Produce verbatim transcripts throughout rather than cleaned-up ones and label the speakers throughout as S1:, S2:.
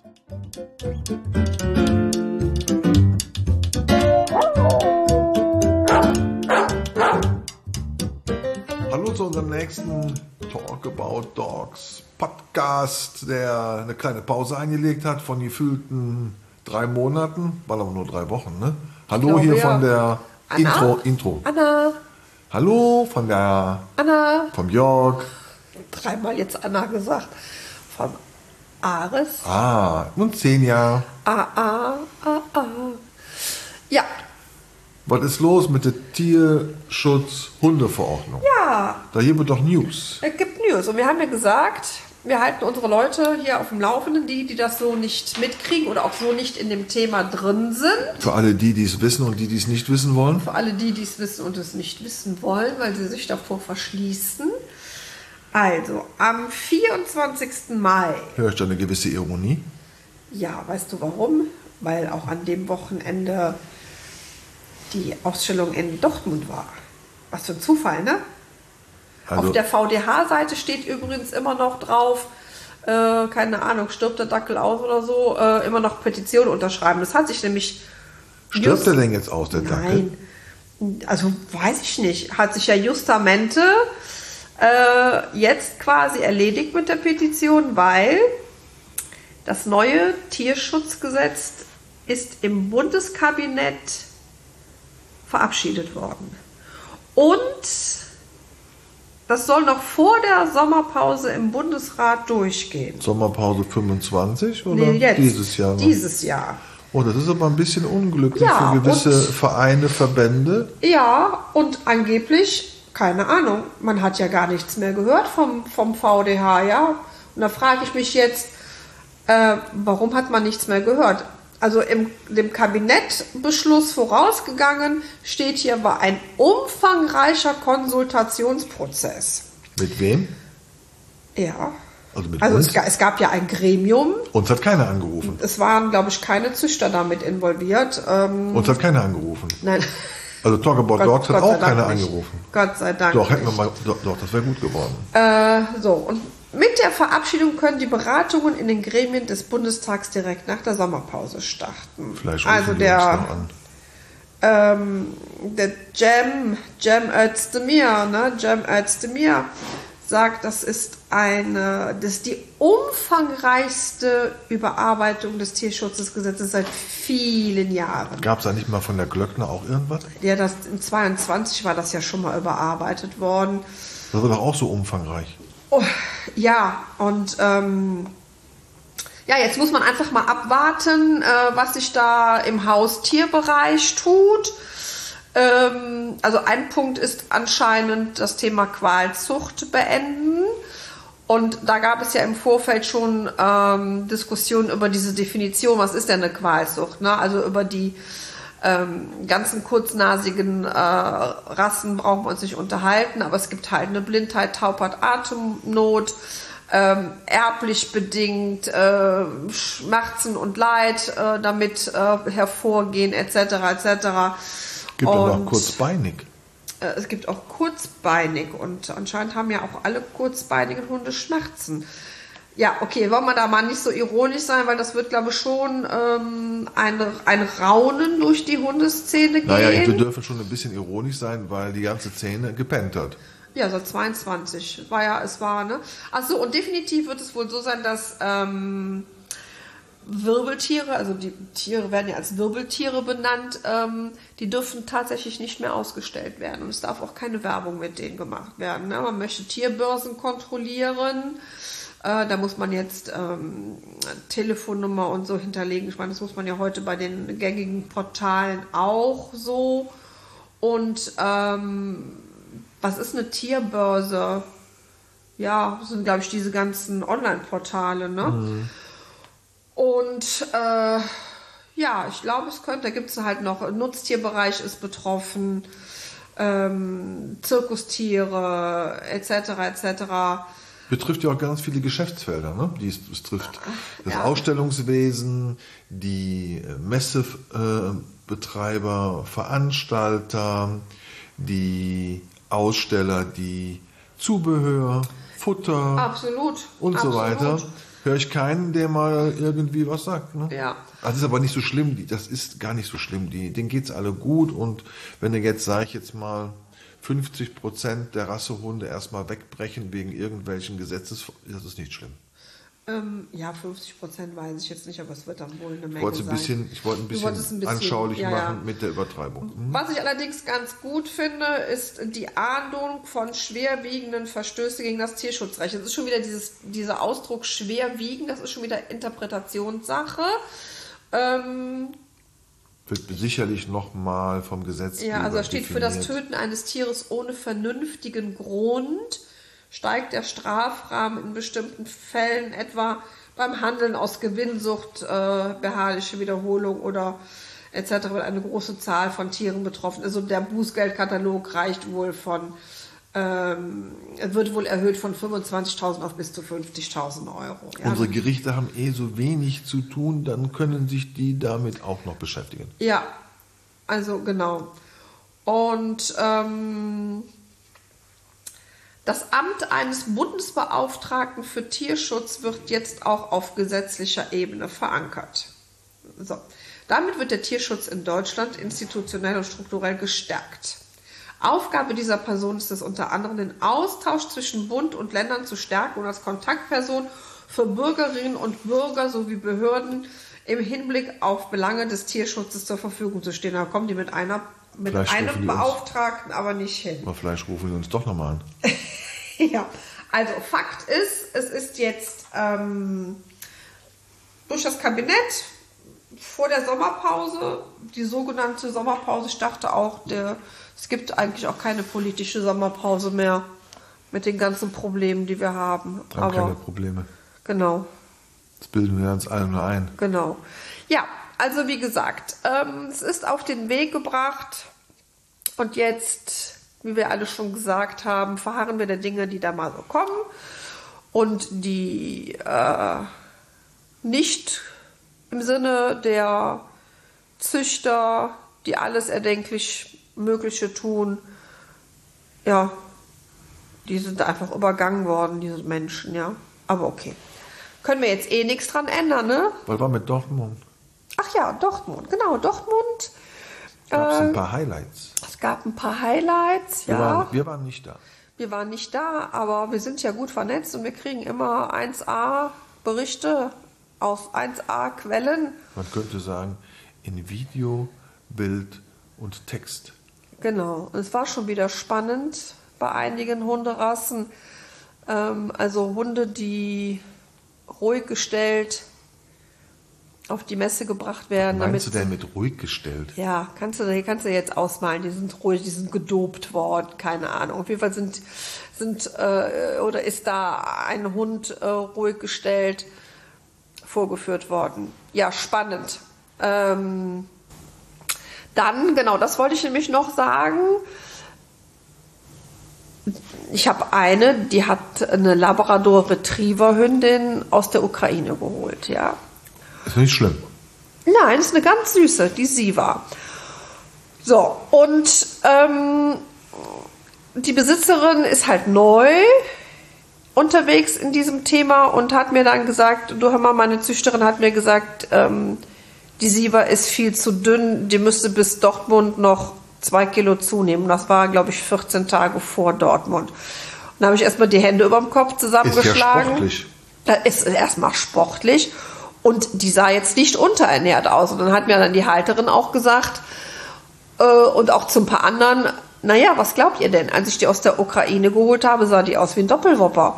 S1: Hallo zu unserem nächsten Talk About Dogs Podcast, der eine kleine Pause eingelegt hat von gefühlten drei Monaten, waren aber nur drei Wochen, ne? Hallo glaube, hier ja. von der
S2: Anna?
S1: Intro, Intro.
S2: Anna.
S1: Hallo von der
S2: Anna.
S1: Vom Jörg.
S2: Dreimal jetzt Anna gesagt. Vom Ares.
S1: Ah, und zehn Jahre.
S2: Ah, ah, ah, ah. Ja.
S1: Was ist los mit der Tierschutz-Hundeverordnung?
S2: Ja.
S1: Da gibt es doch News.
S2: Es gibt News. Und wir haben ja gesagt, wir halten unsere Leute hier auf dem Laufenden, die, die das so nicht mitkriegen oder auch so nicht in dem Thema drin sind.
S1: Für alle die, die es wissen und die, die es nicht wissen wollen?
S2: Für alle die, die es wissen und es nicht wissen wollen, weil sie sich davor verschließen. Also, am vierundzwanzigsten Mai.
S1: Höre ich da eine gewisse Ironie?
S2: Ja, weißt du warum? Weil auch an dem Wochenende die Ausstellung in Dortmund war. Was für ein Zufall, ne? Also auf der V D H-Seite steht übrigens immer noch drauf, äh, keine Ahnung, stirbt der Dackel aus oder so, äh, immer noch Petition unterschreiben. Das hat sich nämlich...
S1: Stirbt er denn jetzt aus, der Dackel?
S2: Nein, also weiß ich nicht. Hat sich ja justamente äh, jetzt quasi erledigt mit der Petition, weil das neue Tierschutzgesetz ist im Bundeskabinett verabschiedet worden. Und das soll noch vor der Sommerpause im Bundesrat durchgehen.
S1: Sommerpause fünfundzwanzig oder
S2: nee, jetzt,
S1: dieses Jahr? Noch?
S2: Dieses Jahr.
S1: Oh, das ist aber ein bisschen unglücklich
S2: ja,
S1: für gewisse Vereine, Verbände.
S2: Ja, und angeblich, keine Ahnung, man hat ja gar nichts mehr gehört vom, vom V D H, ja. Und da frage ich mich jetzt, äh, warum hat man nichts mehr gehört? Also im dem Kabinettbeschluss vorausgegangen steht hier, war ein umfangreicher Konsultationsprozess.
S1: Mit wem?
S2: Ja.
S1: Also, mit
S2: also
S1: uns?
S2: Es, es gab ja ein Gremium.
S1: Uns hat keiner angerufen.
S2: Es waren, glaube ich, keine Züchter damit involviert. Ähm,
S1: Uns hat keiner angerufen.
S2: Nein.
S1: Also Talk About
S2: Gott,
S1: Dogs hat
S2: Gott
S1: auch keiner
S2: nicht.
S1: angerufen.
S2: Gott sei Dank.
S1: Doch, hätten wir mal, doch, doch das wäre gut geworden.
S2: Äh, so, und mit der Verabschiedung können die Beratungen in den Gremien des Bundestags direkt nach der Sommerpause starten.
S1: Vielleicht
S2: also der,
S1: noch an.
S2: Ähm, der Cem, Cem Özdemir, ne, Cem Özdemir sagt, das ist eine, das ist die umfangreichste Überarbeitung des Tierschutzgesetzes seit vielen Jahren.
S1: Gab es da nicht mal von der Glöckner auch irgendwas?
S2: Ja, das, im zweiundzwanzig war das ja schon mal überarbeitet worden.
S1: Das war doch auch so umfangreich.
S2: Oh, ja, und ähm, ja, jetzt muss man einfach mal abwarten, äh, was sich da im Haustierbereich tut. Ähm, also ein Punkt ist anscheinend das Thema Qualzucht beenden. Und da gab es ja im Vorfeld schon ähm, Diskussionen über diese Definition, was ist denn eine Qualzucht? Ne? Also über die ähm, ganzen kurznasigen äh, Rassen brauchen wir uns nicht unterhalten, aber es gibt halt eine Blindheit, Taubheit, Atemnot, ähm, erblich bedingt, äh, Schmerzen und Leid äh, damit äh, hervorgehen, et cetera et cetera.
S1: Gibt aber auch kurzbeinig.
S2: Äh, es gibt auch kurzbeinig und anscheinend haben ja auch alle kurzbeinigen Hunde Schmerzen. Ja, okay, wollen wir da mal nicht so ironisch sein, weil das wird, glaube ich, schon ähm, ein, ein Raunen durch die Hundeszene gehen.
S1: Naja, wir dürfen schon ein bisschen ironisch sein, weil die ganze Szene gepennt hat.
S2: Ja, seit zweiundzwanzig. War ja, es war, ne? Achso, und definitiv wird es wohl so sein, dass ähm, Wirbeltiere, also die Tiere werden ja als Wirbeltiere benannt, ähm, die dürfen tatsächlich nicht mehr ausgestellt werden. Und es darf auch keine Werbung mit denen gemacht werden. Ne? Man möchte Tierbörsen kontrollieren. Äh, da muss man jetzt ähm, Telefonnummer und so hinterlegen. Ich meine, das muss man ja heute bei den gängigen Portalen auch so. Und ähm, was ist eine Tierbörse? Ja, das sind, glaube ich, diese ganzen Online-Portale, ne? Mhm. Und äh, ja, ich glaube, es könnte, da gibt es halt noch, Nutztierbereich ist betroffen, ähm, Zirkustiere, et cetera et cetera.
S1: Betrifft ja auch ganz viele Geschäftsfelder, ne? Die es, es trifft das
S2: ja.
S1: Ausstellungswesen, die Messebetreiber, äh, Veranstalter, die Aussteller, die Zubehör, Futter
S2: absolut,
S1: und
S2: absolut.
S1: so weiter. höre ich keinen, der mal irgendwie was sagt. Ne?
S2: Ja.
S1: Also ist aber nicht so schlimm, die, das ist gar nicht so schlimm. Die, denen geht's alle gut und wenn du jetzt, sag ich jetzt mal, fünfzig Prozent der Rassehunde erstmal wegbrechen wegen irgendwelchen Gesetzes, das ist nicht schlimm.
S2: Ähm, ja, fünfzig Prozent weiß ich jetzt nicht, aber es wird dann wohl eine Menge
S1: ich wollte ein
S2: sein.
S1: bisschen, ich wollte ein bisschen,
S2: ein bisschen
S1: anschaulich
S2: ja,
S1: machen
S2: ja.
S1: mit der Übertreibung. Mhm.
S2: Was ich allerdings ganz gut finde, ist die Ahndung von schwerwiegenden Verstößen gegen das Tierschutzrecht. Das ist schon wieder dieses, dieser Ausdruck schwerwiegend, das ist schon wieder Interpretationssache. Ähm,
S1: Wird sicherlich nochmal vom Gesetzgeber
S2: ja, also da steht,
S1: definiert.
S2: für das Töten eines Tieres ohne vernünftigen Grund steigt der Strafrahmen in bestimmten Fällen, etwa beim Handeln aus Gewinnsucht, äh, beharrliche Wiederholung oder et cetera, wenn eine große Zahl von Tieren betroffen ist. Also der Bußgeldkatalog reicht wohl von, ähm, wird wohl erhöht von fünfundzwanzigtausend auf bis zu fünfzigtausend Euro. Ja.
S1: Unsere Gerichte haben eh so wenig zu tun, dann können sich die damit auch noch beschäftigen.
S2: Ja, also genau. Und ähm, das Amt eines Bundesbeauftragten für Tierschutz wird jetzt auch auf gesetzlicher Ebene verankert. So. Damit wird der Tierschutz in Deutschland institutionell und strukturell gestärkt. Aufgabe dieser Person ist es unter anderem, den Austausch zwischen Bund und Ländern zu stärken und als Kontaktperson für Bürgerinnen und Bürger sowie Behörden im Hinblick auf Belange des Tierschutzes zur Verfügung zu stehen. Da kommen die mit einer mit
S1: Vielleicht rufen
S2: einem
S1: die uns-
S2: Beauftragten aber nicht hin.
S1: Aber vielleicht rufen sie uns doch nochmal an.
S2: Ja, also Fakt ist, es ist jetzt ähm, durch das Kabinett vor der Sommerpause, die sogenannte Sommerpause, ich dachte auch, der, es gibt eigentlich auch keine politische Sommerpause mehr mit den ganzen Problemen, die wir haben.
S1: Wir haben keine
S2: Aber
S1: Probleme.
S2: genau,
S1: Das bilden wir uns alle nur ein.
S2: genau. Ja, also wie gesagt, ähm, es ist auf den Weg gebracht und jetzt, wie wir alle schon gesagt haben, verharren wir der Dinge, die da mal so kommen und die äh, nicht im Sinne der Züchter, die alles erdenklich Mögliche tun, ja, die sind einfach übergangen worden, diese Menschen, ja. Aber okay. Können wir jetzt eh nichts dran ändern, ne?
S1: Was war mit Dortmund?
S2: Ach ja, Dortmund, genau, Dortmund.
S1: Gab es
S2: Äh,
S1: ein paar Highlights.
S2: Es gab ein paar Highlights,
S1: Wir,
S2: ja.
S1: waren, wir waren nicht da.
S2: Wir waren nicht da, aber wir sind ja gut vernetzt und wir kriegen immer eins A Berichte aus eins A Quellen.
S1: Man könnte sagen, in Video, Bild und Text.
S2: Genau, es war schon wieder spannend bei einigen Hunderassen. Ähm, also Hunde, die ruhig gestellt auf die Messe gebracht werden.
S1: Meinst du
S2: damit
S1: denn mit ruhig gestellt?
S2: Ja, kannst du, kannst du jetzt ausmalen, die sind ruhig, die sind gedopt worden, keine Ahnung. Auf jeden Fall sind, sind äh, oder ist da ein Hund äh, ruhig gestellt vorgeführt worden. Ja, spannend. Ähm, dann, genau, das wollte ich nämlich noch sagen. Ich habe eine, die hat eine Labrador Retriever Hündin aus der Ukraine geholt, ja.
S1: Ist nicht schlimm.
S2: Nein, ist eine ganz süße, die Siva. So, und ähm, die Besitzerin ist halt neu unterwegs in diesem Thema und hat mir dann gesagt, du hör mal, meine Züchterin hat mir gesagt, ähm, die Siva ist viel zu dünn, die müsste bis Dortmund noch zwei Kilo zunehmen. Das war, glaube ich, vierzehn Tage vor Dortmund. Und dann habe ich erstmal die Hände über dem Kopf zusammengeschlagen.
S1: Ist ja sportlich.
S2: Das ist erstmal sportlich. Und die sah jetzt nicht unterernährt aus. Und dann hat mir dann die Halterin auch gesagt, äh, und auch zu ein paar anderen, naja, was glaubt ihr denn? Als ich die aus der Ukraine geholt habe, sah die aus wie ein Doppelwopper.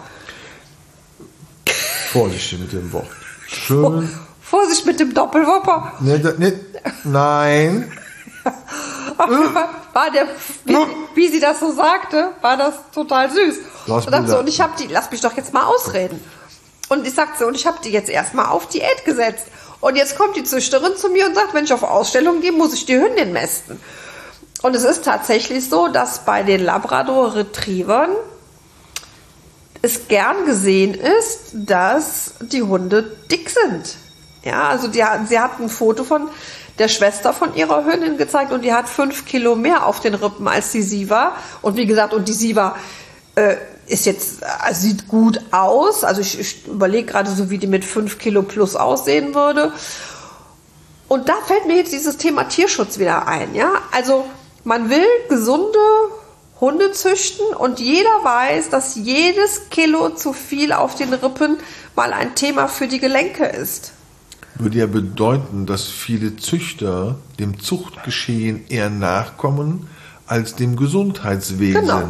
S1: Vorsichtig mit dem Wort. Schön.
S2: Vorsicht mit dem Doppelwopper.
S1: Nee, da- nee, nein.
S2: Auf jeden Fall war der, wie, wie sie das so sagte, war das total süß.
S1: Lass
S2: Und, dann
S1: mich
S2: so,
S1: da-
S2: und ich habe die, lass mich doch jetzt mal ausreden. Und ich sagte so, und ich habe die jetzt erstmal auf Diät gesetzt. Und jetzt kommt die Züchterin zu mir und sagt, wenn ich auf Ausstellung gehe, muss ich die Hündin mästen. Und es ist tatsächlich so, dass bei den Labrador Retrievern es gern gesehen ist, dass die Hunde dick sind. Ja, also die, sie hat ein Foto von der Schwester von ihrer Hündin gezeigt und die hat fünf Kilo mehr auf den Rippen als die Siva. Und wie gesagt, und die Siva äh, ist jetzt, also sieht gut aus. Also ich, ich überlege gerade so, wie die mit fünf Kilo plus aussehen würde. Und da fällt mir jetzt dieses Thema Tierschutz wieder ein. Ja? Also man will gesunde Hunde züchten und jeder weiß, dass jedes Kilo zu viel auf den Rippen mal ein Thema für die Gelenke ist.
S1: Würde ja bedeuten, dass viele Züchter dem Zuchtgeschehen eher nachkommen als dem Gesundheitswesen.
S2: Genau.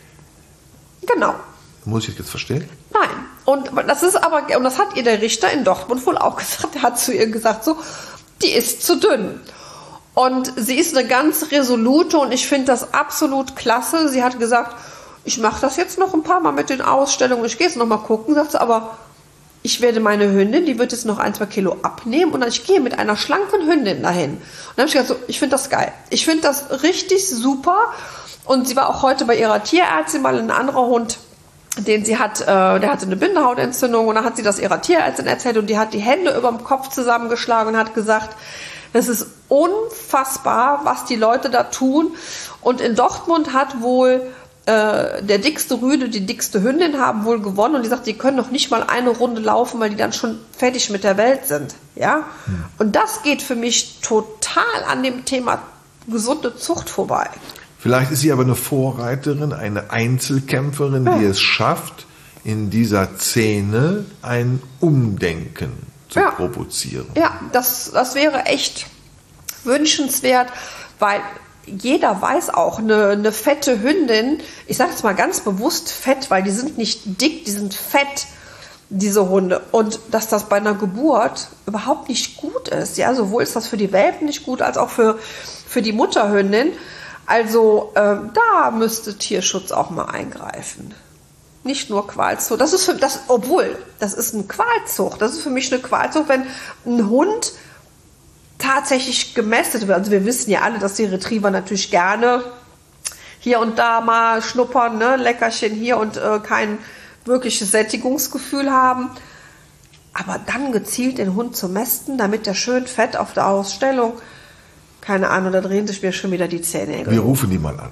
S2: Genau.
S1: Muss ich das jetzt verstehen?
S2: Nein. Und das ist aber, und das hat ihr der Richter in Dortmund wohl auch gesagt. Er hat zu ihr gesagt, so, die ist zu dünn. Und sie ist eine ganz resolute und ich finde das absolut klasse. Sie hat gesagt, ich mache das jetzt noch ein paar Mal mit den Ausstellungen. Ich gehe jetzt noch mal gucken, sagt sie, aber ich werde meine Hündin, die wird jetzt noch ein, zwei Kilo abnehmen und dann ich gehe mit einer schlanken Hündin dahin. Und dann habe ich gesagt, so, ich finde das geil. Ich finde das richtig super. Und sie war auch heute bei ihrer Tierärztin, weil ein anderer Hund, den sie hat, äh, der hatte eine Bindehautentzündung und dann hat sie das ihrer Tierärztin erzählt und die hat die Hände über dem Kopf zusammengeschlagen und hat gesagt, das ist unfassbar, was die Leute da tun. Und in Dortmund hat wohl äh, der dickste Rüde, die dickste Hündin haben wohl gewonnen und die sagt, die können noch nicht mal eine Runde laufen, weil die dann schon fertig mit der Welt sind. Ja? Hm. Und das geht für mich total an dem Thema gesunde Zucht vorbei.
S1: Vielleicht ist sie aber eine Vorreiterin, eine Einzelkämpferin, ja. die es schafft, in dieser Szene ein Umdenken zu
S2: ja.
S1: provozieren.
S2: Ja, das, das wäre echt wünschenswert, weil jeder weiß auch, eine, eine fette Hündin, ich sage jetzt mal ganz bewusst fett, weil die sind nicht dick, die sind fett, diese Hunde. Und dass das bei einer Geburt überhaupt nicht gut ist. Ja, sowohl ist das für die Welpen nicht gut, als auch für, für die Mutterhündin. Also äh, da müsste Tierschutz auch mal eingreifen. Nicht nur Qualzucht. Das ist für, das, obwohl, das ist eine Qualzucht. Das ist für mich eine Qualzucht, wenn ein Hund tatsächlich gemästet wird. Also wir wissen ja alle, dass die Retriever natürlich gerne hier und da mal schnuppern, ne? Leckerchen hier und äh, kein wirkliches Sättigungsgefühl haben. Aber dann gezielt den Hund zu mästen, damit der schön fett auf der Ausstellung, keine Ahnung, da drehen sich mir schon wieder die Zähne.
S1: Wir rufen die mal an.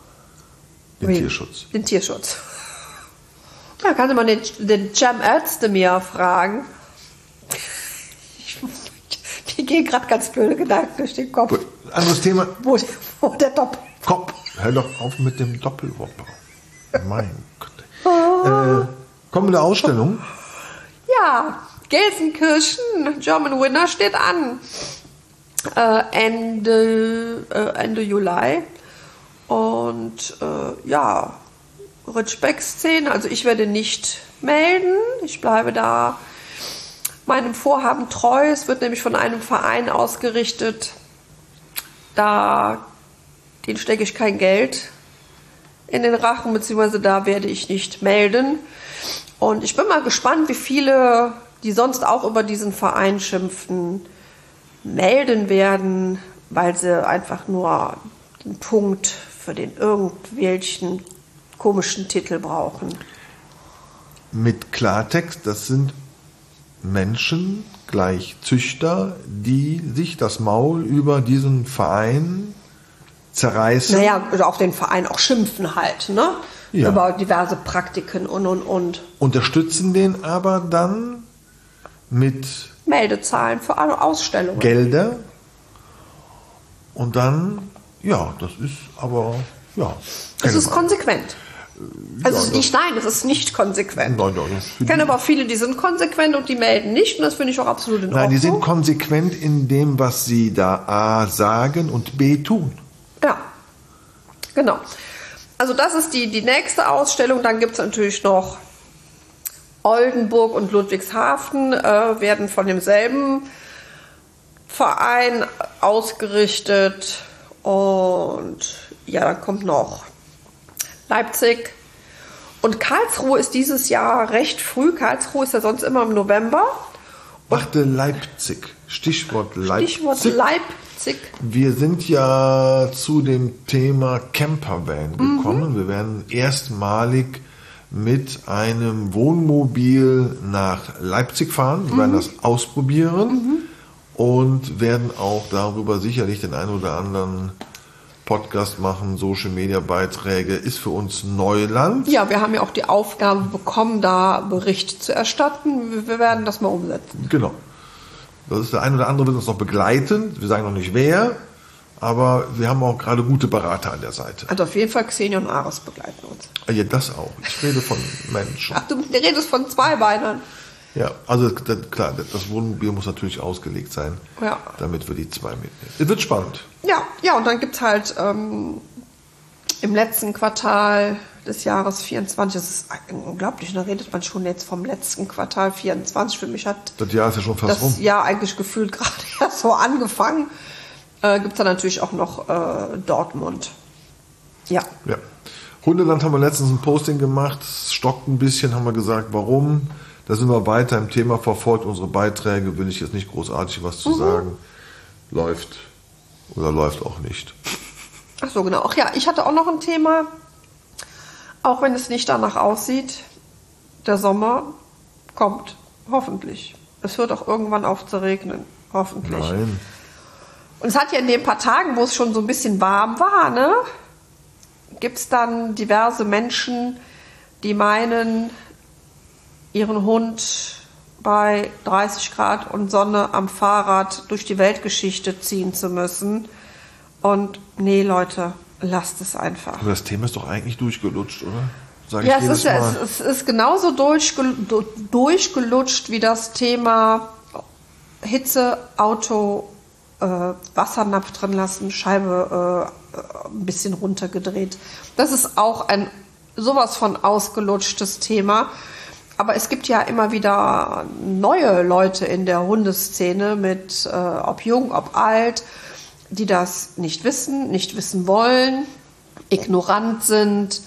S1: Den
S2: Wie?
S1: Tierschutz.
S2: Den Tierschutz. Da kann man den, den Cem Özdemir fragen. Die gehen gerade ganz blöde Gedanken durch den Kopf.
S1: Anderes Thema.
S2: Wo, wo der Doppel.
S1: Kopf, hör doch auf mit dem Doppelwopper. Mein Gott. Äh, kommende Ausstellung?
S2: Ja, Gelsenkirchen, German Winner steht an. Äh, Ende, äh, Ende Juli. Und äh, ja, Ritschbeck-Szene. Also ich werde nicht melden. Ich bleibe da meinem Vorhaben treu. Es wird nämlich von einem Verein ausgerichtet. Da, den stecke ich kein Geld in den Rachen, beziehungsweise da werde ich nicht melden. Und ich bin mal gespannt, wie viele, die sonst auch über diesen Verein schimpfen, melden werden, weil sie einfach nur den Punkt für den irgendwelchen komischen Titel brauchen.
S1: Mit Klartext, das sind Menschen, gleich Züchter, die sich das Maul über diesen Verein zerreißen.
S2: Naja, oder auf den Verein auch schimpfen halt, ne?
S1: Ja.
S2: Über diverse Praktiken und und und.
S1: Unterstützen den aber dann mit
S2: Meldezahlen für Ausstellungen.
S1: Gelder. Und dann, ja, das ist aber, ja.
S2: Das ist konsequent. Also
S1: Ja,
S2: es ist nicht, nein, das ist nicht konsequent.
S1: Nein, nein, das
S2: Ich kenne aber viele, die sind konsequent und die melden nicht. Und das finde ich auch absolut in Ordnung.
S1: Nein, die sind konsequent in dem, was sie da A sagen und B tun.
S2: Ja, genau. Also das ist die, die nächste Ausstellung. Dann gibt es natürlich noch Oldenburg und Ludwigshafen, äh, werden von demselben Verein ausgerichtet. Und ja, dann kommt noch Leipzig. Und Karlsruhe ist dieses Jahr recht früh. Karlsruhe ist ja sonst immer im November.
S1: Machte Leipzig. Stichwort Leipzig.
S2: Stichwort Leipzig.
S1: Wir sind ja zu dem Thema Campervan gekommen. Mhm. Wir werden erstmalig mit einem Wohnmobil nach Leipzig fahren. Wir mhm. werden das ausprobieren mhm. und werden auch darüber sicherlich den einen oder anderen Podcast machen, Social-Media-Beiträge, ist für uns Neuland.
S2: Ja, wir haben ja auch die Aufgabe bekommen, da Bericht zu erstatten. Wir werden das mal umsetzen.
S1: Genau. Das ist der ein oder andere wird uns noch begleiten. Wir sagen noch nicht wer, aber wir haben auch gerade gute Berater an der Seite.
S2: Also auf jeden Fall Xenia und Ares begleiten uns.
S1: Ja, das auch. Ich rede von Menschen.
S2: Ach, du redest von Zweibeinern.
S1: Ja, also das, klar, das Wohnmobil muss natürlich ausgelegt sein,
S2: ja.
S1: damit wir die zwei mitnehmen. Es wird spannend.
S2: Ja, ja, und dann gibt es halt ähm, im letzten Quartal des Jahres vierundzwanzig, das ist unglaublich, da redet man schon jetzt vom letzten Quartal vierundzwanzig. Für mich hat
S1: das Jahr ist ja schon fast
S2: das
S1: rum.
S2: Jahr eigentlich gefühlt gerade erst so angefangen. Äh, gibt es dann natürlich auch noch äh, Dortmund. Ja.
S1: ja. Hundeland haben wir letztens ein Posting gemacht, es stockt ein bisschen, haben wir gesagt, warum. Da sind wir weiter im Thema verfolgt. Unsere Beiträge, will ich jetzt nicht großartig was zu mhm. sagen. Läuft oder läuft auch nicht.
S2: Ach so, genau. Ach ja, ich hatte auch noch ein Thema, auch wenn es nicht danach aussieht. Der Sommer kommt, hoffentlich. Es hört auch irgendwann auf zu regnen, hoffentlich.
S1: Nein.
S2: Und es hat ja in den paar Tagen, wo es schon so ein bisschen warm war, ne, gibt es dann diverse Menschen, die meinen, ihren Hund bei dreißig Grad und Sonne am Fahrrad durch die Weltgeschichte ziehen zu müssen. Und nee, Leute, lasst es einfach.
S1: Aber das Thema ist doch eigentlich durchgelutscht, oder? Sag
S2: ja,
S1: ich
S2: es ist,
S1: Mal.
S2: Es, es ist genauso durchgel durchgelutscht wie das Thema Hitze, Auto, äh, Wassernapf drin lassen, Scheibe äh, ein bisschen runtergedreht. Das ist auch ein sowas von ausgelutschtes Thema. Aber es gibt ja immer wieder neue Leute in der Hundeszene, mit äh, ob jung, ob alt, die das nicht wissen, nicht wissen wollen, ignorant sind,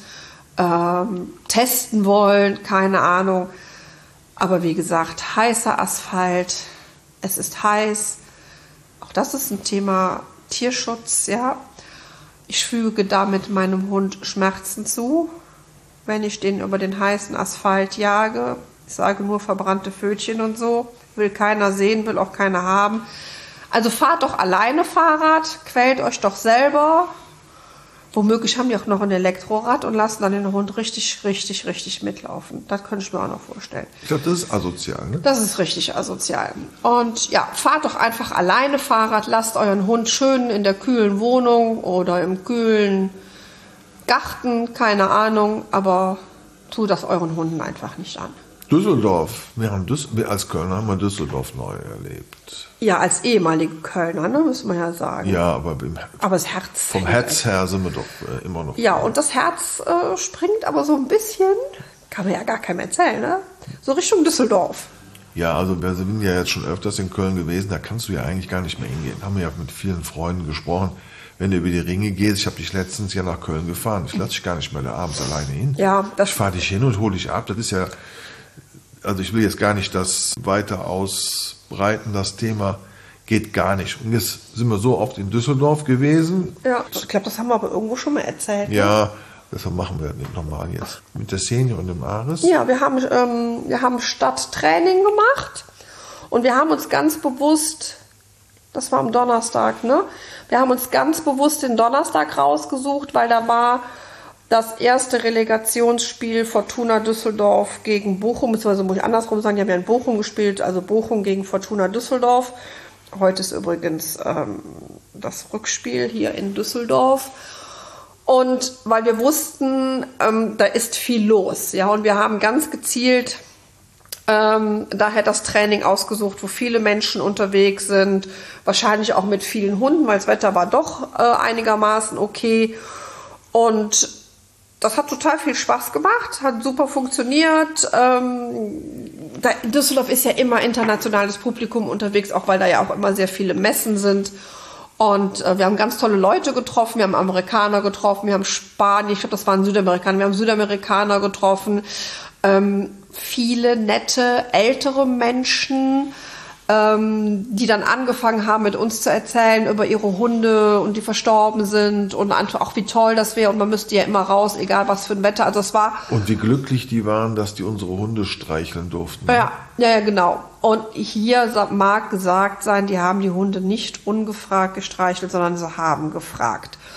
S2: ähm, testen wollen, keine Ahnung. Aber wie gesagt, heißer Asphalt, es ist heiß. Auch das ist ein Thema Tierschutz, ja. Ich füge damit meinem Hund Schmerzen zu, wenn ich den über den heißen Asphalt jage. Ich sage nur verbrannte Pfötchen und so. Will keiner sehen, will auch keiner haben. Also fahrt doch alleine Fahrrad, quält euch doch selber. Womöglich haben die auch noch ein Elektrorad und lassen dann den Hund richtig, richtig, richtig mitlaufen. Das könnte ich mir auch noch vorstellen.
S1: Ich glaube, das ist asozial, ne?
S2: Das ist richtig asozial. Und ja, fahrt doch einfach alleine Fahrrad, lasst euren Hund schön in der kühlen Wohnung oder im kühlen Garten, keine Ahnung, aber tut das euren Hunden einfach nicht an.
S1: Düsseldorf, wir haben Düs wir als Kölner haben wir Düsseldorf neu erlebt.
S2: Ja, als ehemalige Kölner, ne, muss man ja sagen.
S1: Ja, aber, im,
S2: aber das Herz.
S1: vom Herz her sind wir doch äh, immer noch.
S2: Ja, und das Herz äh, springt aber so ein bisschen, kann man ja gar keinem erzählen, ne? So Richtung Düsseldorf.
S1: Ja, also wir sind ja jetzt schon öfters in Köln gewesen, da kannst du ja eigentlich gar nicht mehr hingehen. Haben wir ja mit vielen Freunden gesprochen. Wenn du über die Ringe gehst, ich habe dich letztens ja nach Köln gefahren. Ich lasse dich gar nicht mehr da abends alleine hin.
S2: Ja, das
S1: ich fahre dich hin und hole dich ab. Das ist ja, also ich will jetzt gar nicht das weiter ausbreiten, das Thema geht gar nicht. Und jetzt sind wir so oft in Düsseldorf gewesen.
S2: Ja, ich glaube, das haben wir aber irgendwo schon mal erzählt.
S1: Ja, ne? Deshalb machen wir das nochmal jetzt. Mit der Xenia und dem Ares.
S2: Ja, wir haben, ähm, wir haben Stadttraining gemacht und wir haben uns ganz bewusst, das war am Donnerstag, ne? Wir haben uns ganz bewusst den Donnerstag rausgesucht, weil da war das erste Relegationsspiel Fortuna Düsseldorf gegen Bochum, beziehungsweise muss ich andersrum sagen, die haben ja in Bochum gespielt, also Bochum gegen Fortuna Düsseldorf. Heute ist übrigens ähm, das Rückspiel hier in Düsseldorf. Und weil wir wussten, ähm, da ist viel los, ja, und wir haben ganz gezielt Ähm, daher das Training ausgesucht, wo viele Menschen unterwegs sind, wahrscheinlich auch mit vielen Hunden, weil das Wetter war doch äh, einigermaßen okay. Und das hat total viel Spaß gemacht, hat super funktioniert. Ähm, da, Düsseldorf ist ja immer internationales Publikum unterwegs, auch weil da ja auch immer sehr viele Messen sind. Und äh, wir haben ganz tolle Leute getroffen, wir haben Amerikaner getroffen, wir haben Spanier, ich glaube, das waren Südamerikaner, wir haben Südamerikaner getroffen. Ähm, viele nette, ältere Menschen, ähm, die dann angefangen haben, mit uns zu erzählen über ihre Hunde und die verstorben sind und einfach auch wie toll das wäre und man müsste ja immer raus, egal was für ein Wetter. Also es war
S1: und wie glücklich die waren, dass die unsere Hunde streicheln durften.
S2: Ja, ja, ja, genau. Und hier mag gesagt sein, die haben die Hunde nicht ungefragt gestreichelt, sondern sie haben gefragt.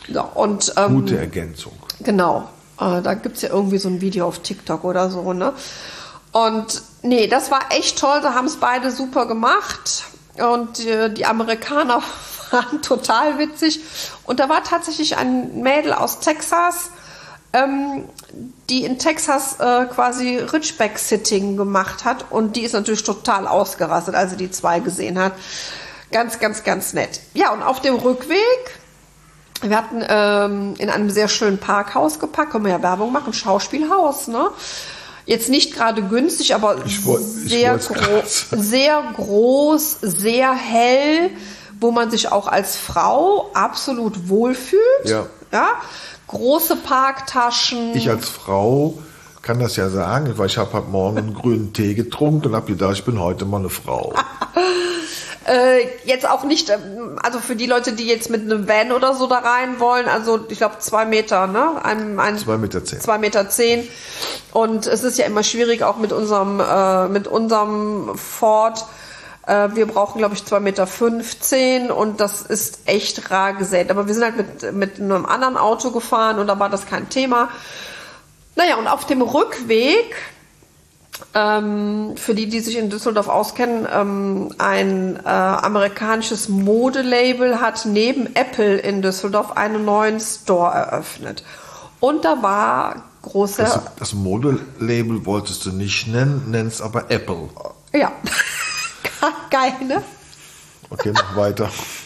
S2: Ja, und, ähm,
S1: gute Ergänzung.
S2: Genau. Äh, da gibt es ja irgendwie so ein Video auf TikTok oder so, ne? Und nee, das war echt toll. Da haben es beide super gemacht. Und äh, die Amerikaner waren total witzig. Und da war tatsächlich ein Mädel aus Texas, ähm, die in Texas äh, quasi Ridgeback-Sitting gemacht hat. Und die ist natürlich total ausgerastet, als sie die zwei gesehen hat. Ganz, ganz, ganz nett. Ja, und auf dem Rückweg, wir hatten ähm, in einem sehr schönen Parkhaus geparkt, können wir ja Werbung machen, Schauspielhaus, ne? Jetzt nicht gerade günstig, aber
S1: ich wollt,
S2: sehr,
S1: ich
S2: gro sehr groß, sehr hell, wo man sich auch als Frau absolut wohlfühlt.
S1: Ja.
S2: Ja? Große Parktaschen.
S1: Ich als Frau kann das ja sagen, weil ich habe heute Morgen einen grünen Tee getrunken und habe gedacht, ich bin heute mal eine Frau.
S2: äh, jetzt auch nicht, also für die Leute, die jetzt mit einem Van oder so da rein wollen, also ich glaube zwei Meter, ne? Ein, ein,
S1: zwei Meter zehn.
S2: Zwei Meter zehn. Und es ist ja immer schwierig, auch mit unserem, äh, mit unserem Ford. Äh, wir brauchen, glaube ich, zwei Meter fünfzehn und das ist echt rar gesät. Aber wir sind halt mit, mit einem anderen Auto gefahren und da war das kein Thema. Naja, und auf dem Rückweg, ähm, für die, die sich in Düsseldorf auskennen, ähm, ein äh, amerikanisches Modelabel hat neben Apple in Düsseldorf einen neuen Store eröffnet. Und da war große...
S1: Das, das Modelabel wolltest du nicht nennen, nennst aber Apple.
S2: Ja, geil, ne?
S1: Okay, noch weiter.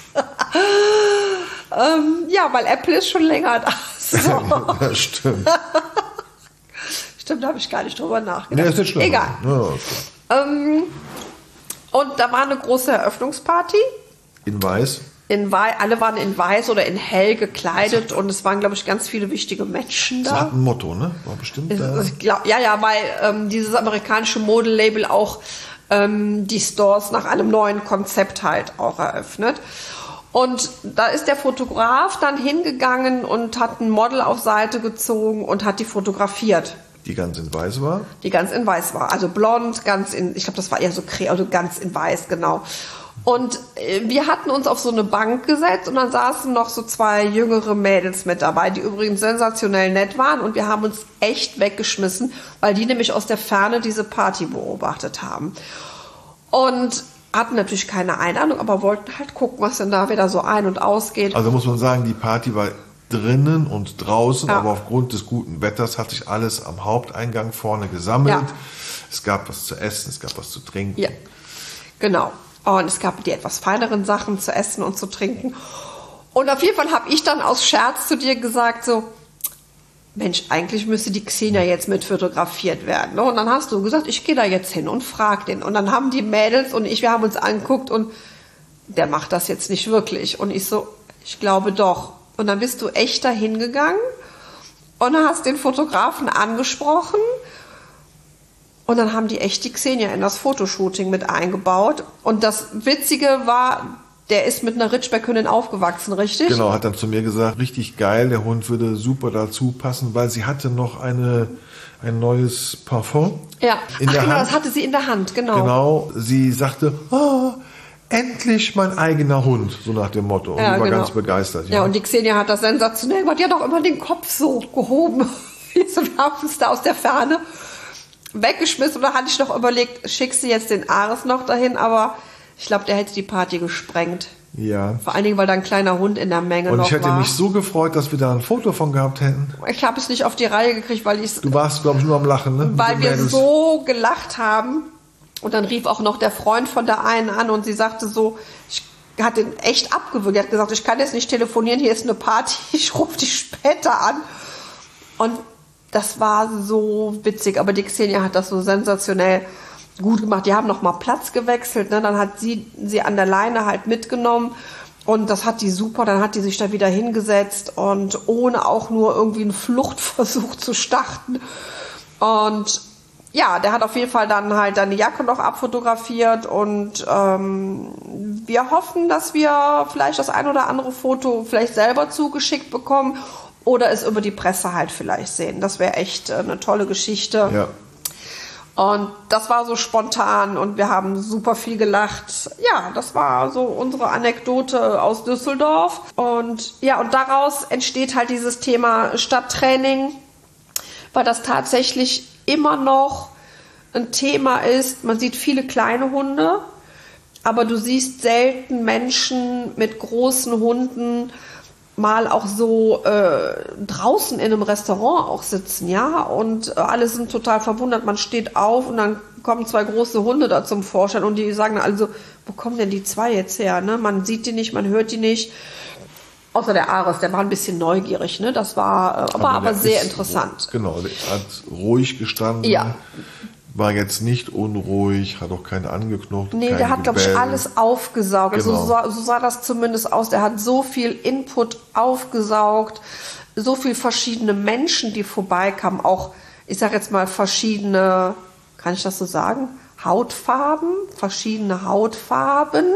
S2: ähm, ja, weil Apple ist schon länger da. So.
S1: Ja, stimmt.
S2: Stimmt, da habe ich gar nicht drüber nachgedacht.
S1: Nee, ist nicht schlimm.
S2: Egal.
S1: Ja, okay.
S2: ähm, und da war eine große Eröffnungsparty.
S1: In Weiß?
S2: In Weiß, alle waren in Weiß oder in Hell gekleidet und es waren, glaube ich, ganz viele wichtige Menschen da.
S1: Das hat ein Motto, ne? War bestimmt. Äh
S2: Ich glaub, ja, ja, weil ähm, dieses amerikanische Modelabel auch ähm, die Stores nach einem neuen Konzept halt auch eröffnet. Und da ist der Fotograf dann hingegangen und hat ein Model auf Seite gezogen und hat die fotografiert.
S1: Die ganz in Weiß war?
S2: Die ganz in Weiß war. Also blond, ganz in, ich glaube, das war eher so, also ganz in Weiß, genau. Und wir hatten uns auf so eine Bank gesetzt und dann saßen noch so zwei jüngere Mädels mit dabei, die übrigens sensationell nett waren und wir haben uns echt weggeschmissen, weil die nämlich aus der Ferne diese Party beobachtet haben. Und hatten natürlich keine Einladung, aber wollten halt gucken, was denn da wieder so ein- und ausgeht.
S1: Also muss man sagen, die Party war drinnen und draußen,
S2: ja.
S1: aber aufgrund des guten Wetters hat sich alles am Haupteingang vorne gesammelt.
S2: Ja.
S1: Es gab was zu essen, es gab was zu trinken.
S2: Ja, genau. Und es gab die etwas feineren Sachen zu essen und zu trinken. Und auf jeden Fall habe ich dann aus Scherz zu dir gesagt, so, Mensch, eigentlich müsste die Xenia jetzt mit fotografiert werden. Und dann hast du gesagt, ich gehe da jetzt hin und frag den. Und dann haben die Mädels und ich, wir haben uns angeguckt und der macht das jetzt nicht wirklich. Und ich so, ich glaube doch. Und dann bist du echt da hingegangen und hast den Fotografen angesprochen. Und dann haben die echt die Xenia in das Fotoshooting mit eingebaut. Und das Witzige war, der ist mit einer Ridgeback-Hündin aufgewachsen, richtig?
S1: Genau, hat dann zu mir gesagt, richtig geil, der Hund würde super dazu passen, weil sie hatte noch eine, ein neues Parfum.
S2: Ja,
S1: in
S2: Ach,
S1: der
S2: genau,
S1: Hand.
S2: das hatte sie in der Hand, genau.
S1: Genau, sie sagte, oh, endlich mein eigener Hund, so nach dem Motto. Und
S2: ja,
S1: die war
S2: genau.
S1: ganz begeistert.
S2: Ja. ja, und die Xenia hat das sensationell gemacht. Die hat auch immer den Kopf so gehoben. Wir haben uns da aus der Ferne weggeschmissen. Und da hatte ich noch überlegt, schickst du jetzt den Ares noch dahin, aber ich glaube, der hätte die Party gesprengt.
S1: Ja.
S2: Vor allen Dingen, weil da ein kleiner Hund in der Menge
S1: Und
S2: noch
S1: ich hätte
S2: war.
S1: mich so gefreut, dass wir da ein Foto von gehabt hätten.
S2: Ich habe es nicht auf die Reihe gekriegt, weil ich
S1: Du warst, glaube ich, nur am Lachen, ne?
S2: weil
S1: Mit den
S2: wir
S1: Mädels.
S2: so gelacht haben. Und dann rief auch noch der Freund von der einen an und sie sagte so, ich hat den echt abgewürgt. Er hat gesagt, ich kann jetzt nicht telefonieren, hier ist eine Party, ich rufe dich später an. Und das war so witzig, aber die Xenia hat das so sensationell gut gemacht. Die haben noch mal Platz gewechselt, ne? Dann hat sie sie an der Leine halt mitgenommen und das hat die super. Dann hat die sich da wieder hingesetzt und ohne auch nur irgendwie einen Fluchtversuch zu starten. Und ja, der hat auf jeden Fall dann halt deine Jacke noch abfotografiert und ähm, wir hoffen, dass wir vielleicht das ein oder andere Foto vielleicht selber zugeschickt bekommen oder es über die Presse halt vielleicht sehen. Das wäre echt eine tolle Geschichte.
S1: Ja.
S2: Und das war so spontan und wir haben super viel gelacht. Ja, das war so unsere Anekdote aus Düsseldorf. Und ja, und daraus entsteht halt dieses Thema Stadttraining, weil das tatsächlich immer noch ein Thema ist. Man sieht viele kleine Hunde, aber du siehst selten Menschen mit großen Hunden mal auch so äh, draußen in einem Restaurant auch sitzen, ja, und äh, alle sind total verwundert, man steht auf und dann kommen zwei große Hunde da zum Vorschein und die sagen also, wo kommen denn die zwei jetzt her, ne? Man sieht die nicht, man hört die nicht, außer der Ares, der war ein bisschen neugierig, ne? Das war äh, aber, aber, aber sehr interessant.
S1: Genau, der hat ruhig gestanden.
S2: Ja.
S1: War jetzt nicht unruhig, hat auch keine angeknurrt.
S2: Nee, der hat, glaube ich, alles aufgesaugt.
S1: Genau.
S2: Also so, so sah das zumindest aus. Der hat so viel Input aufgesaugt, so viel verschiedene Menschen, die vorbeikamen. Auch, ich sage jetzt mal, verschiedene, kann ich das so sagen, Hautfarben, verschiedene Hautfarben.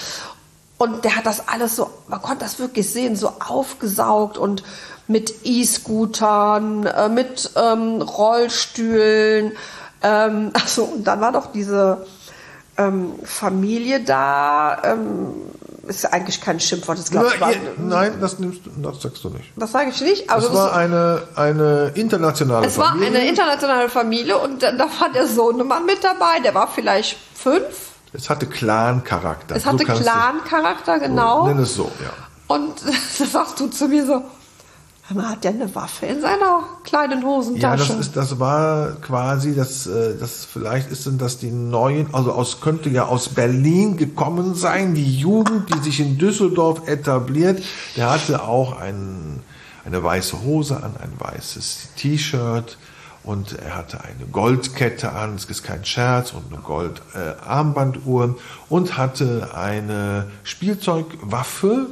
S2: Und der hat das alles so, man konnte das wirklich sehen, so aufgesaugt und mit E-Scootern, äh, mit ähm, Rollstühlen. Ähm, also, und dann war doch diese ähm, Familie da, ähm, ist eigentlich kein Schimpfwort, das glaube ich.
S1: Nein, nein, das nimmst du, das sagst du nicht.
S2: Das sage ich nicht. Aber
S1: es war eine, eine internationale
S2: es
S1: Familie.
S2: Es war eine internationale Familie und da war der Sohnemann mit dabei, der war vielleicht fünf.
S1: Es hatte Clan-Charakter.
S2: Es hatte so Clan-Charakter, genau.
S1: So, nenn es so, ja.
S2: Und da sagst du zu mir so, hat der eine Waffe in seiner kleinen Hosentasche?
S1: Ja, das ist, das war quasi, das, das vielleicht ist denn das die neuen, also aus, könnte ja aus Berlin gekommen sein, die Jugend, die sich in Düsseldorf etabliert. Der hatte auch ein, eine weiße Hose an, ein weißes T-Shirt und er hatte eine Goldkette an, das ist kein Scherz, und eine Goldarmbanduhr äh, und hatte eine Spielzeugwaffe,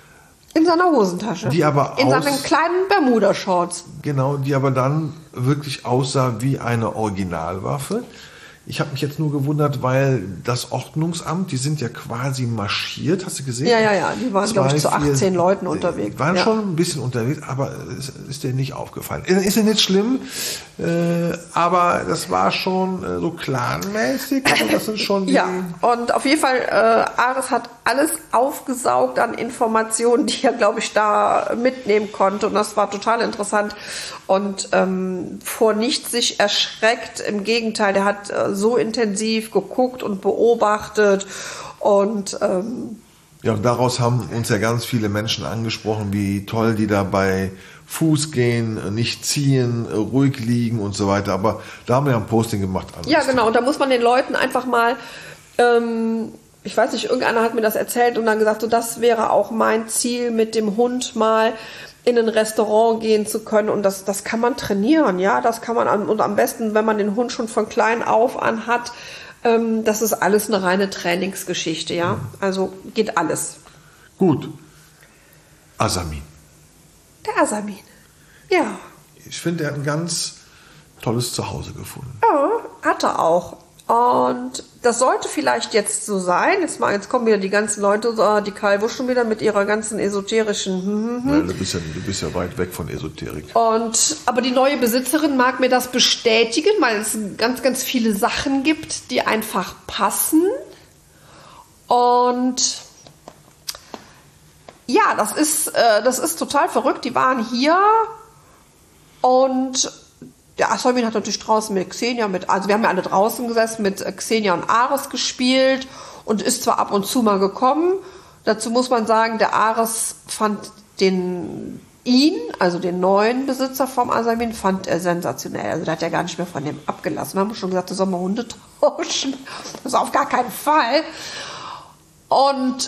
S2: in seiner Hosentasche.
S1: Die aber
S2: in
S1: aus,
S2: seinen kleinen Bermuda-Shorts.
S1: Genau, die aber dann wirklich aussah wie eine Originalwaffe. Ich habe mich jetzt nur gewundert, weil das Ordnungsamt, die sind ja quasi marschiert, hast du gesehen?
S2: Ja, ja, ja, die waren, glaube ich, zu achtzehn Leuten unterwegs.
S1: Waren
S2: ja.
S1: schon ein bisschen unterwegs, aber es ist dir nicht aufgefallen. Ist ja nicht schlimm, äh, aber das war schon äh, so clanmäßig. Also das sind schon die
S2: ja, und auf jeden Fall, äh, Ares hat alles aufgesaugt an Informationen, die er, glaube ich, da mitnehmen konnte. Und das war total interessant. Und ähm, vor nichts sich erschreckt. Im Gegenteil, der hat äh, so intensiv geguckt und beobachtet. Und ähm,
S1: ja, und daraus haben uns ja ganz viele Menschen angesprochen, wie toll die da bei Fuß gehen, nicht ziehen, ruhig liegen und so weiter. Aber da haben wir ja ein Posting gemacht.
S2: Ja, genau. Und da muss man den Leuten einfach mal, ähm, ich weiß nicht, irgendeiner hat mir das erzählt und dann gesagt, so, das wäre auch mein Ziel, mit dem Hund mal in ein Restaurant gehen zu können. Und das, das kann man trainieren, ja. Das kann man, und am besten, wenn man den Hund schon von klein auf an hat, ähm, das ist alles eine reine Trainingsgeschichte, ja. Also geht alles.
S1: Gut. Asamin.
S2: Der Asamin. Ja.
S1: Ich finde, er hat ein ganz tolles Zuhause gefunden.
S2: Ja, hat er auch. Und das sollte vielleicht jetzt so sein. Jetzt, mal, jetzt kommen wieder die ganzen Leute, die Calvo schon wieder mit ihrer ganzen esoterischen... Hm, hm.
S1: Ja, du, bist ja, du bist ja weit weg von Esoterik.
S2: Und, aber die neue Besitzerin mag mir das bestätigen, weil es ganz, ganz viele Sachen gibt, die einfach passen. Und ja, das ist, äh, das ist total verrückt. Die waren hier und der Asamin hat natürlich draußen mit Xenia, mit, also wir haben ja alle draußen gesessen, mit Xenia und Ares gespielt und ist zwar ab und zu mal gekommen. Dazu muss man sagen, der Ares fand den ihn, also den neuen Besitzer vom Asamin, fand er sensationell. Also der hat ja gar nicht mehr von dem abgelassen. Wir haben schon gesagt, da sollen wir Hunde tauschen. Das ist auf gar keinen Fall. Und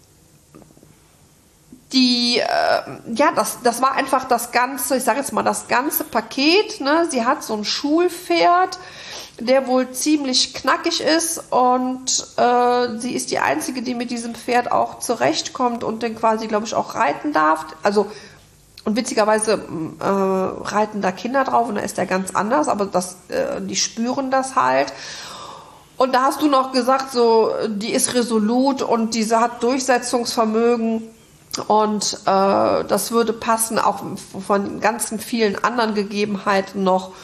S2: die, äh, ja, das, das war einfach das ganze, ich sage jetzt mal, das ganze Paket, ne? Sie hat so ein Schulpferd, der wohl ziemlich knackig ist und äh, sie ist die Einzige, die mit diesem Pferd auch zurechtkommt und den quasi, glaube ich, auch reiten darf. Also, und witzigerweise äh, reiten da Kinder drauf und da ist der ganz anders, aber das, äh, die spüren das halt. Und da hast du noch gesagt, so, die ist resolut und diese hat Durchsetzungsvermögen. Und äh, das würde passen, auch von ganzen vielen anderen Gegebenheiten noch.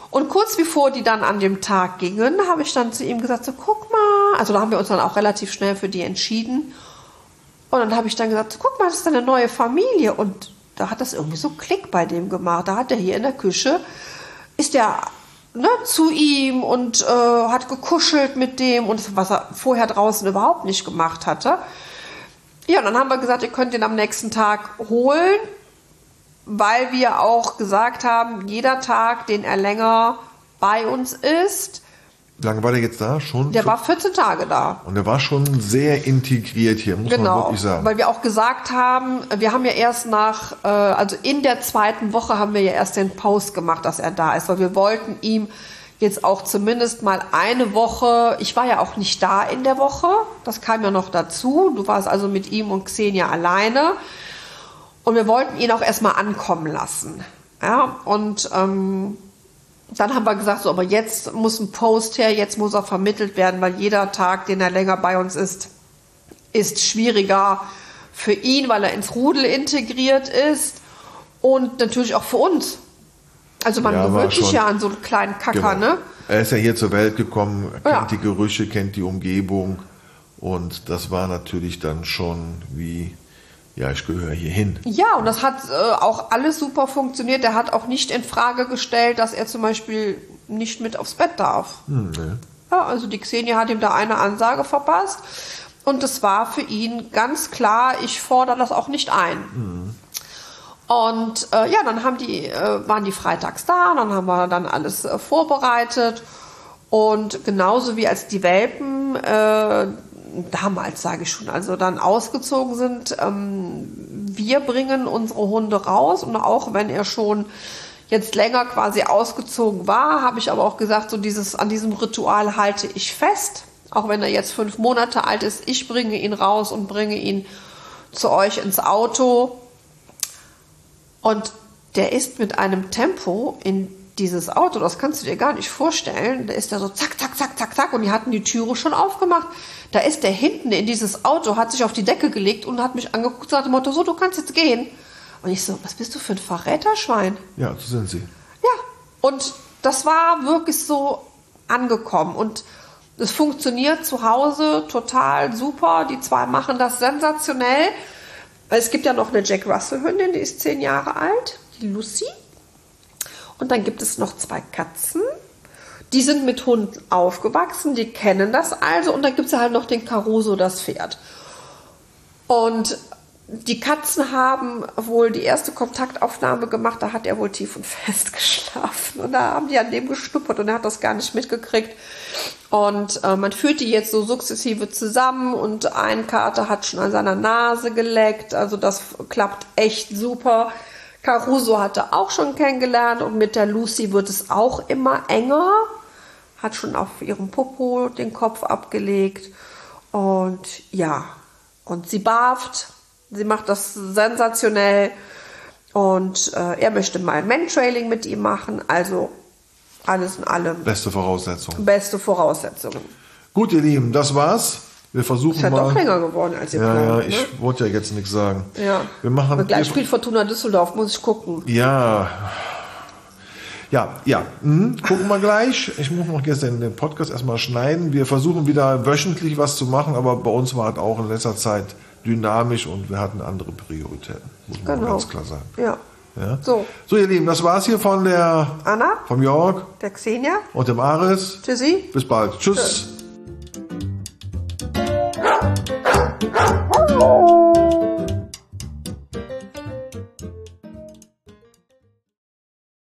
S2: Und kurz bevor die dann an dem Tag gingen, habe ich dann zu ihm gesagt, so guck mal, also da haben wir uns dann auch relativ schnell für die entschieden. Und dann habe ich dann gesagt, so, guck mal, das ist eine neue Familie. Und da hat das irgendwie so Klick bei dem gemacht. Da hat er hier in der Küche, ist der ne, zu ihm und äh, hat gekuschelt mit dem, und was er vorher draußen überhaupt nicht gemacht hatte. Ja, und dann haben wir gesagt, ihr könnt ihn am nächsten Tag holen, weil wir auch gesagt haben, jeder Tag, den er länger bei uns ist.
S1: Wie lange war der jetzt da? Schon?
S2: Der war vierzehn Tage da.
S1: Und der war schon sehr integriert hier, muss
S2: genau,
S1: man wirklich sagen.
S2: Weil wir auch gesagt haben, wir haben ja erst nach, äh, also in der zweiten Woche haben wir ja erst den Post gemacht, dass er da ist, weil wir wollten ihm jetzt auch zumindest mal eine Woche, ich war ja auch nicht da in der Woche, das kam ja noch dazu, du warst also mit ihm und Xenia alleine. Und wir wollten ihn auch erstmal ankommen lassen. Ja, und ähm, dann haben wir gesagt, so, aber jetzt muss ein Post her, jetzt muss er vermittelt werden, weil jeder Tag, den er länger bei uns ist, ist schwieriger für ihn, weil er ins Rudel integriert ist und natürlich auch für uns. Also man
S1: Ja,
S2: gewöhnt sich
S1: schon-
S2: ja an so einen kleinen Kacker,
S1: Genau.
S2: ne?
S1: Er ist ja hier zur Welt gekommen, kennt
S2: Ja.
S1: die Gerüche, kennt die Umgebung. Und das war natürlich dann schon wie, ja, ich gehöre hier hin.
S2: Ja, und das hat äh, auch alles super funktioniert. Er hat auch nicht in Frage gestellt, dass er zum Beispiel nicht mit aufs Bett darf.
S1: Hm, ne?
S2: Ja, also die Xenia hat ihm da eine Ansage verpasst. Und es war für ihn ganz klar, ich fordere das auch nicht ein.
S1: Mhm.
S2: Und äh, ja, dann haben die, äh, waren die freitags da, dann haben wir dann alles äh, vorbereitet. Und genauso wie als die Welpen äh, damals, sage ich schon, also dann ausgezogen sind, ähm, wir bringen unsere Hunde raus. Und auch wenn er schon jetzt länger quasi ausgezogen war, habe ich aber auch gesagt, so dieses, an diesem Ritual halte ich fest. Auch wenn er jetzt fünf Monate alt ist, ich bringe ihn raus und bringe ihn zu euch ins Auto. Und der ist mit einem Tempo in dieses Auto, das kannst du dir gar nicht vorstellen. Da ist er so zack, zack, zack, zack, zack und die hatten die Türe schon aufgemacht. Da ist der hinten in dieses Auto, hat sich auf die Decke gelegt und hat mich angeguckt und sagt dem Motto, so, du kannst jetzt gehen. Und ich so, was bist du für ein Verräterschwein?
S1: Ja, so sind sie.
S2: Ja, und das war wirklich so angekommen und es funktioniert zu Hause total super. Die zwei machen das sensationell. Es gibt ja noch eine Jack Russell Hündin, die ist zehn Jahre alt, die Lucy. Und dann gibt es noch zwei Katzen, die sind mit Hunden aufgewachsen, die kennen das also. Und dann gibt es halt noch den Caruso, das Pferd. Und die Katzen haben wohl die erste Kontaktaufnahme gemacht, da hat er wohl tief und fest geschlafen. Und da haben die an dem geschnuppert und er hat das gar nicht mitgekriegt. Und äh, man führt die jetzt so sukzessive zusammen und ein Kater hat schon an seiner Nase geleckt. Also das klappt echt super. Caruso hatte auch schon kennengelernt und mit der Lucy wird es auch immer enger. Hat schon auf ihrem Popo den Kopf abgelegt. Und ja, und sie barft. Sie macht das sensationell und äh, er möchte mal ein Mantrailing mit ihm machen. Also alles in allem
S1: Beste Voraussetzung.
S2: beste Voraussetzungen.
S1: Gut, ihr Lieben, das war's. Wir versuchen
S2: Ist ja
S1: mal.
S2: doch länger geworden als ihr
S1: ja, ja,
S2: plant,
S1: ich
S2: ne?
S1: wollte ja jetzt nichts sagen.
S2: Ja.
S1: Wir machen.
S2: Aber gleich
S1: wir-
S2: spielt Fortuna Düsseldorf, muss ich gucken.
S1: Ja. Ja, ja. Mhm. Gucken wir gleich. Ich muss noch gestern den Podcast erstmal schneiden. Wir versuchen wieder wöchentlich was zu machen, aber bei uns war es auch in letzter Zeit dynamisch und wir hatten andere Prioritäten. Muss man
S2: Genau.
S1: ganz klar sagen.
S2: Ja.
S1: Ja?
S2: So.
S1: So, ihr Lieben, das war's hier von der
S2: Anna,
S1: vom Jörg
S2: der Xenia,
S1: und dem Aris.
S2: Tschüssi.
S1: Bis bald. Tschüss.